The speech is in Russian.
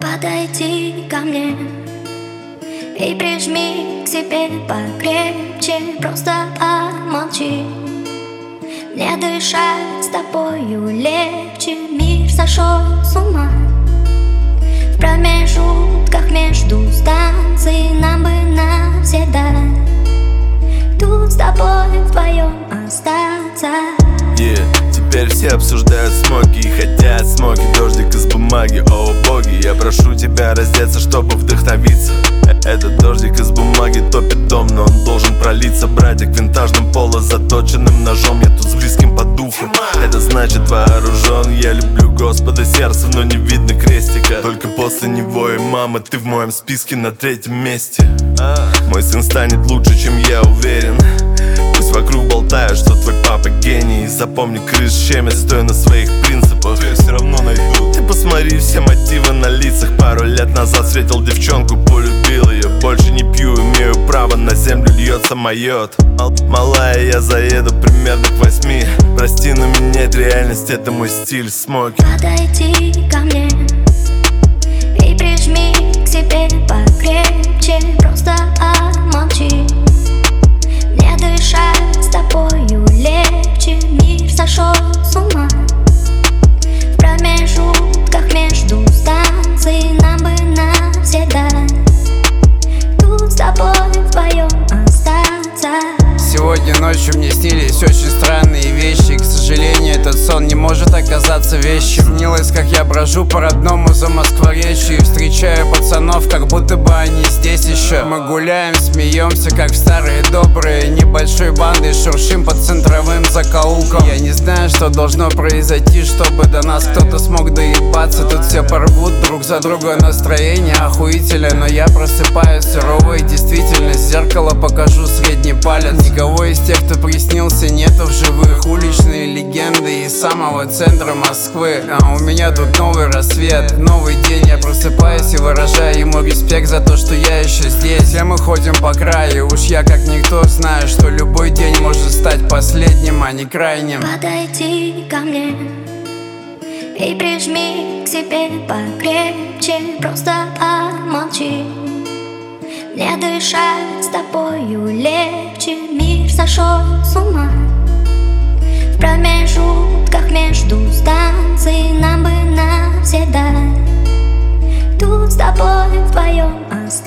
Подойди ко мне и прижми к себе покрепче, просто помолчи. Мне дышать с тобою легче, мир сошел с ума. В промежутках между станций нам бы навсегда тут с тобой вдвоем остаться. Теперь все обсуждают смоки и хотят смоки, дождик из бумаги, о боги. Я прошу тебя раздеться, чтобы вдохновиться. Этот дождик из бумаги топит дом, но он должен пролиться. Братик винтажным поло заточенным ножом, я тут с близким по духу. Это значит вооружен, я люблю Господа сердцем, но не видно крестика. Только после него и мама, ты в моем списке на 3-м месте. Мой сын станет лучше, чем я уверен. Пусть вокруг болтают, что твой папа гений. Запомни, крыс щемят, стоя на своих принципах. Я все равно найду. Ты посмотри, все мотивы на лицах. Пару лет назад встретил девчонку, полюбил ее. Больше не пью, имею право, на землю льется майот. Малая, я заеду примерно к 8. Прости, но менять реальность — это мой стиль, смоки. Подойди ко мне и прижми к себе покрепче, просто помолчи. Мне дышать с тобою легче, мир сошел с ума. В промежутках между станций нам бы навсегда тут с тобой вдвоем остаться. Сегодня ночью мне снились очень странные вещи, и, к сожалению, этот сон не может оказаться вещим. Снилось, как я брожу по родному Замоскворечью и встречаю пацанов, как будто бы они здесь еще. Мы гуляем, смеемся, как в старые добрые небольшой бандой, шуршим по центровым закоулкам. Я не знаю, что должно произойти, чтобы до нас кто-то смог доебаться. Тут все порвут друг за друга, настроение охуительное, но я просыпаюсь суровой действительность. Зеркало покажу средний палец. Никого из тех, кто приснился, нету в живых. Уличные легенды из самого центра Москвы. А у меня тут новый рассвет, новый день. Я просыпаюсь и выражаю ему респект за то, что я еще здесь. Все мы ходим по краю, уж я как никто знаю, что любой день может стать последним, а не крайним. Подойди ко мне и прижми к себе покрепче, просто помолчи. Мне дышать с тобою легче, мир сошел с ума. В промежутках между станций нам бы навсегда тут с тобой вдвоем остаться.